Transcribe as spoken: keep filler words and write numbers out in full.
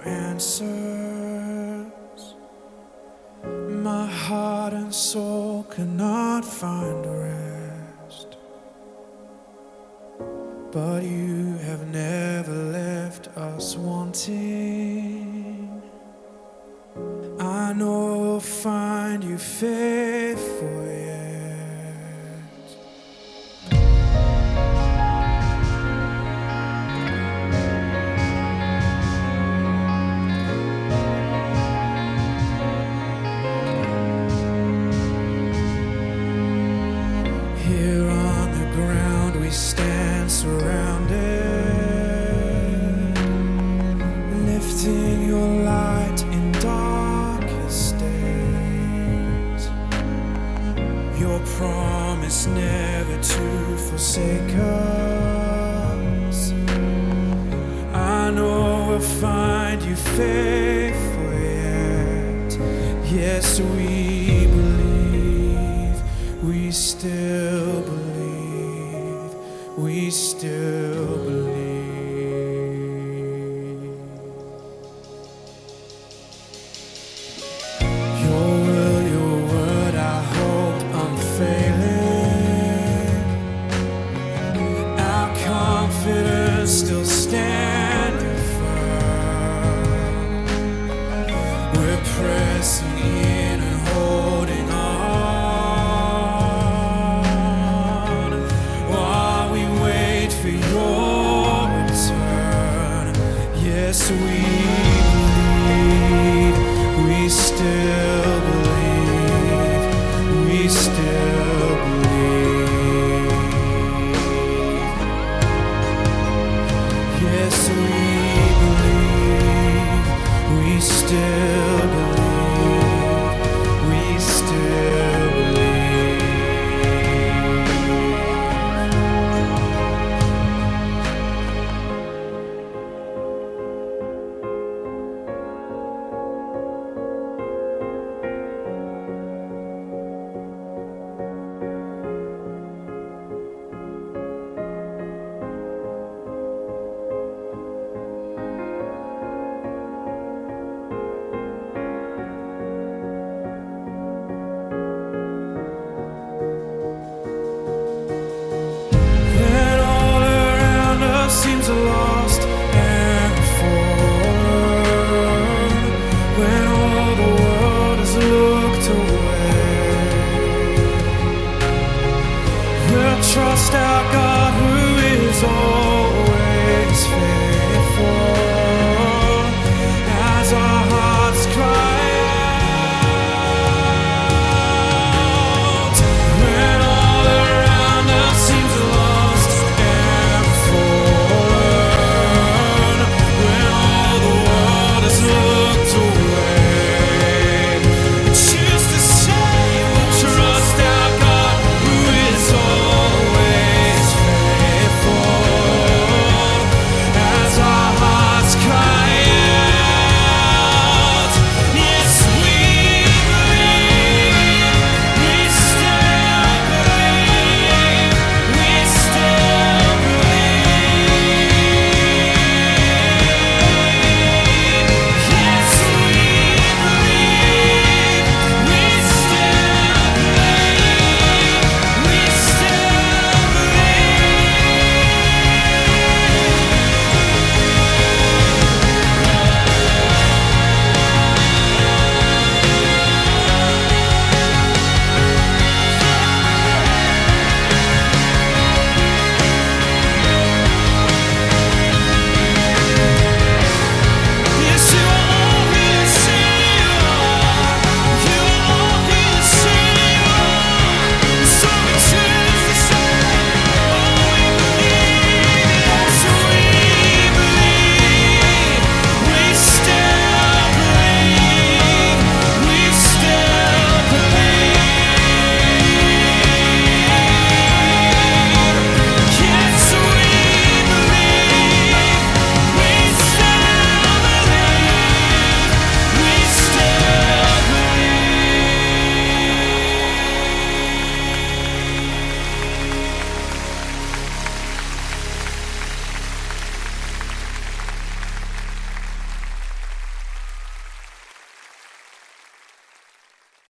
answers. My heart and soul cannot find rest, but you have never left us wanting. I know we'll find you faithful yet. Here on the ground we stand surrounded, lifting your light in darkest days. Your promise never to forsake us. I know we'll find you faithful yet. Yes, we believe, we still believe, we still believe. Your will, your word, I hope unfailing. Our confidence still standing firm. We're pressing in and holding on while we wait for your return. Yes, we believe, we still